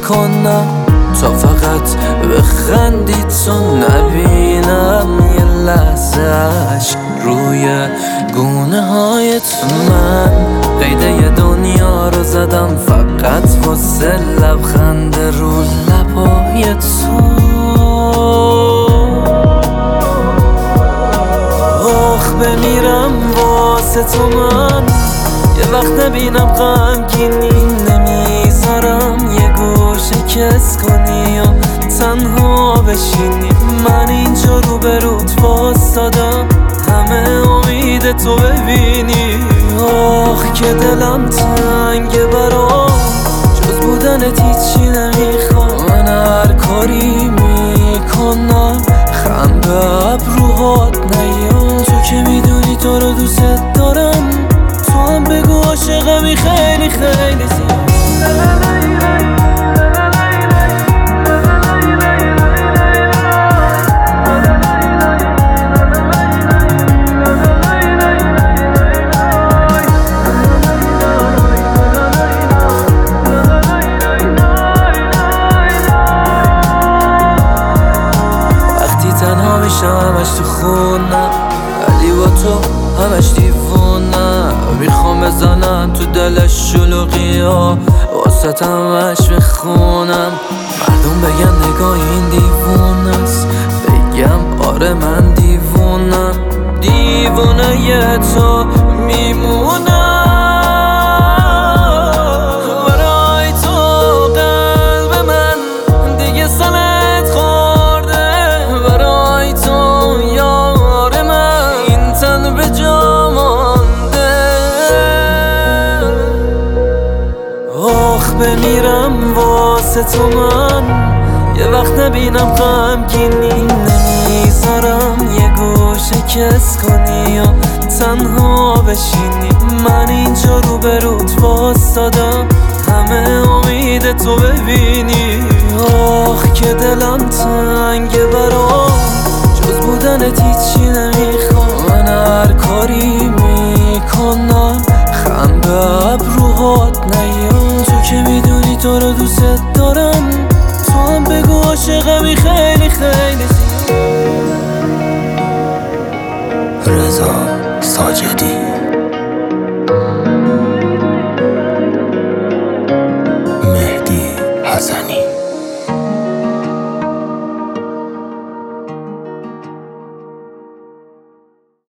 میکنم تا فقط بخندی تو نبینم یه لحظهش روی گونه های تو. من قیده ی دنیا رو زدم فقط واسه لبخند رو لبای تو. آخ بمیرم واسه تو من، یه وقت نبینم غمگینی نمیذارم یه گوشه کس کنی یا تنها بشینی. من اینجا رو به رود واسادم همه امید تو ببینی. آخ که دلم تنگه برام جز بودنت هیچی نمیخوام. من هر کاری میکنم خم به ابروهات نیام. تو که میدونی تو رو دوست دارم، تو هم بگو عاشقمی خیلی خیلی زیاد. تنها میشم همش تو خونم ولی با تو همش دیوونم. میخوام بزنم تو دلش شلوغی ها واسه همش میخونم. مردم بگن نگاه این دیوونه است، بگم آره من دیوونم. دیوونه ی تو میمونم. برای تو قلب من دیگه سنت خورده، برای تو یار من این تن به جا مانده. آخ بمیرم واسه تو من، یه وقت نبینم غمگینی نمیذارم یه گوشه کس کنی یا تنها بشینی. من اینجا رو به رود واسادم همه امید تو ببینی. آخ که دلم تنگه برام جز بودنت هیچی نمیخوام. من هر کاری میکنم خم به ابروهات نیام. تو که میدونی تو رو دوست دارم، تو هم بگو عاشقمی خیلی خیلی زیاد. رضا ساجدی، مهدی حسنی.